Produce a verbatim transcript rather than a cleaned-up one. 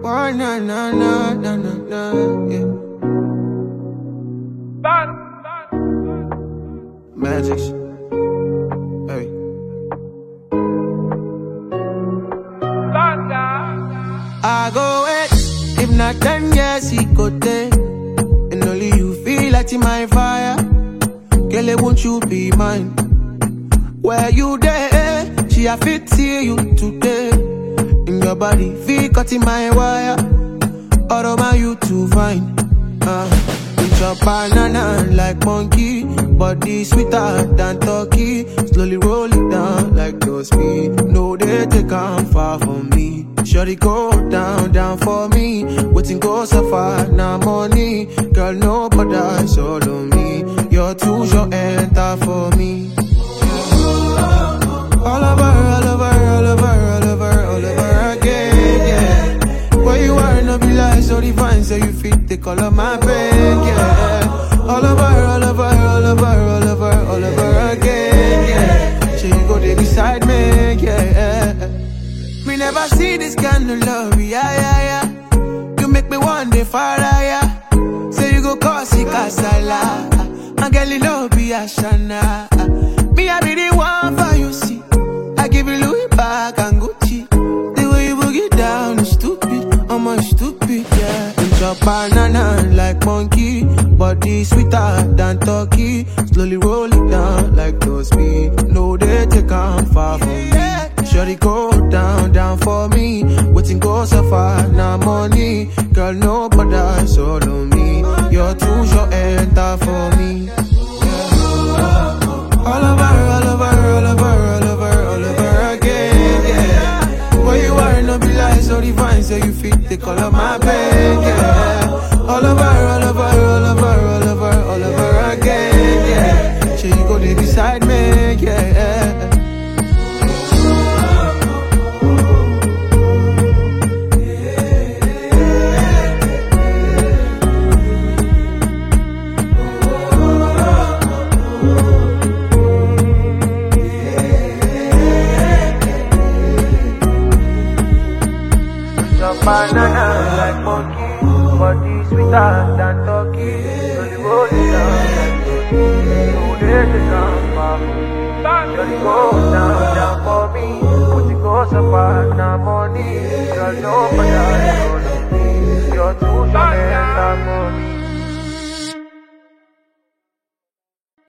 Why na na na na na na, yeah. Magic. Hey. I go wait. If not ten years, he go take. And only you feel like in my fire. Girl, won't you be mine? Where you there? She a fit see you today. In your body, feel cut in my wire. All over you to find. Uh, with your banana like monkey. Body sweeter than turkey. Slowly roll it down like those speed. No, they take on far from me. Shorty go down, down for me. Waiting go so far, now money. Girl, nobody is all on me. You're too short, enter for me. All over, all over, all over, all over, all over again, yeah. Where you are, no be like so divine. So you fit the color my bed, yeah. All over, all over, all over, all over, all over again, yeah. So you go there beside me, yeah. Me never see this kind of love, yeah, yeah, yeah. You make me one day fire, yeah. Say you go cause it casala. And girl, you know be a shana. Me, I be the one for you, see. I give you Louis back and Gucci. The way you boogie down is stupid. I'm a stupid, yeah. Eat your banana like monkey. Body sweeter than turkey. Slowly roll it down like those speed. No, they take on far from me. Shorty go down, down for me. Waiting go so far, now money. Girl, nobody is all on me. You're too short, enter for me. Yeah. All over, all over, all over, all over, all over again, yeah. Where you are, no be like so divine. So you fit the color my bed, yeah. All over, all over, all over, all over, all over again, yeah. So you go there beside me, yeah. Banana like monkey, body sweeter than turkey. Slowly roll it down like turkey. No day to come for me. Slowly go down, down for me. Put it go so far, now money. Girl, nobody is on me. You're too short, and I'm on me.